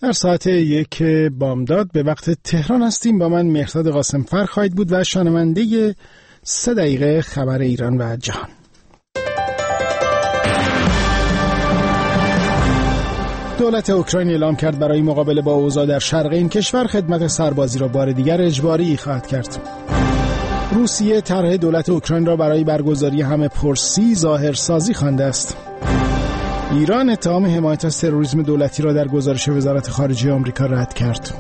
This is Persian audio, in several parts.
در ساعت 1 بامداد به وقت تهران هستیم. با من مهرداد قاسمفر خواهید بود و شنونده 3 دقیقه خبر ایران و جهان. دولت اوکراین اعلام کرد برای مقابله با اوضاع در شرق این کشور خدمت سربازی را بار دیگر اجباری خواهد کرد. روسیه طرح دولت اوکراین را برای برگزاری همه پرسی ظاهرسازی خوانده است. ایران اتهام حمایت از تروریسم دولتی را در گزارش وزارت خارجه آمریکا رد کرد.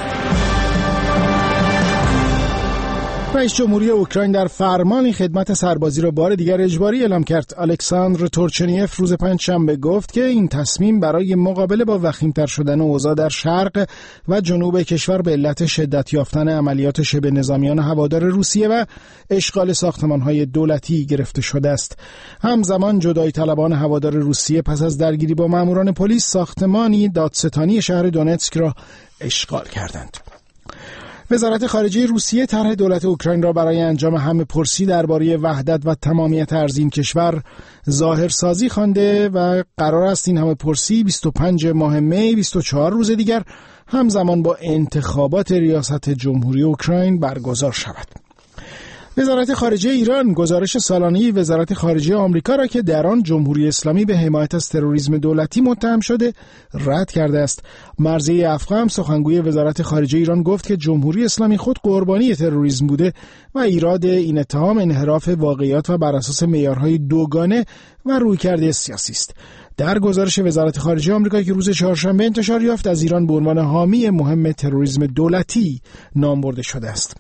رئیس جمهوری اوکراین در فرمانی خدمت سربازی را بار دیگر اجباری اعلام کرد. الکساندر تورچنیف روز پنجشنبه گفت که این تصمیم برای مقابله با وخیم‌تر شدن اوضاع در شرق و جنوب کشور به علت شدت یافتن عملیات شبه نظامیان هوادار روسیه و اشغال ساختمان‌های دولتی گرفته شده است. همزمان جدایی طلبان هوادار روسیه پس از درگیری با ماموران پلیس ساختمانی دادستانی شهر دونتسک را اشغال کردند. وزارت خارجه روسیه طرح دولت اوکراین را برای انجام همه پرسی درباره وحدت و تمامیت ارض این کشور ظاهرسازی خوانده و قرار است این همه پرسی 25 ماه می 24 روز دیگر همزمان با انتخابات ریاست جمهوری اوکراین برگزار شود. وزارت خارجه ایران گزارش سالانه وزارت خارجه آمریکا را که در آن جمهوری اسلامی به حمایت از تروریسم دولتی متهم شده رد کرده است. مرضیه افخام سخنگوی وزارت خارجه ایران گفت که جمهوری اسلامی خود قربانی تروریسم بوده و ایراد این اتهام انحراف واقعیات و بر اساس معیارهای دوگانه و رویکرد سیاسی است. در گزارش وزارت خارجه آمریکا که روز چهارشنبه انتشار یافت از ایران به عنوان حامی مهم تروریسم دولتی نام برده شده است.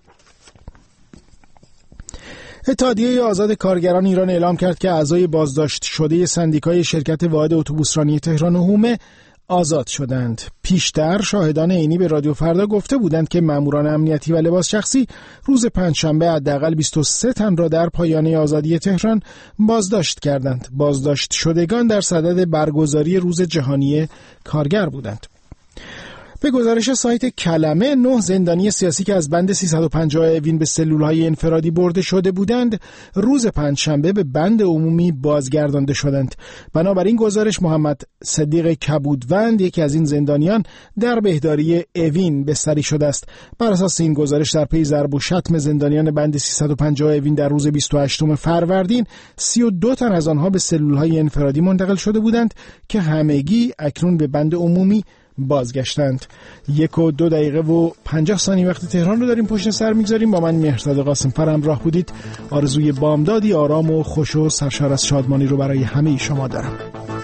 اتحادیه آزاد کارگران ایران اعلام کرد که اعضای بازداشت شده سندیکای شرکت واحد اتوبوسرانی تهران و حومه آزاد شدند. پیشتر شاهدان عینی به رادیو فردا گفته بودند که ماموران امنیتی و لباس شخصی روز پنجشنبه حداقل 23 تن را در پایانه آزادی تهران بازداشت کردند. بازداشت شدگان در صدد برگزاری روز جهانی کارگر بودند. به گزارش سایت کلمه 9 زندانی سیاسی که از بند 350 اوین به سلولهای انفرادی برده شده بودند روز پنجشنبه به بند عمومی بازگردانده شدند. بنابراین گزارش محمد صدیق کبودوند یکی از این زندانیان در بهداری اوین بستری شده است. بر اساس این گزارش در پی ضرب و شتم زندانیان بند 350 اوین در روز 28 فروردین 32 تن از آنها به سلولهای انفرادی منتقل شده بودند که همگی اکنون به بند عمومی بازگشتند. 1 و 2 دقیقه و 50 ثانیه وقت تهران رو داریم پشت سر میگذاریم. با من مهرداد قاسمفر همراه بودید. آرزوی بامدادی آرام و خوش و سرشار از شادمانی رو برای همه شما دارم.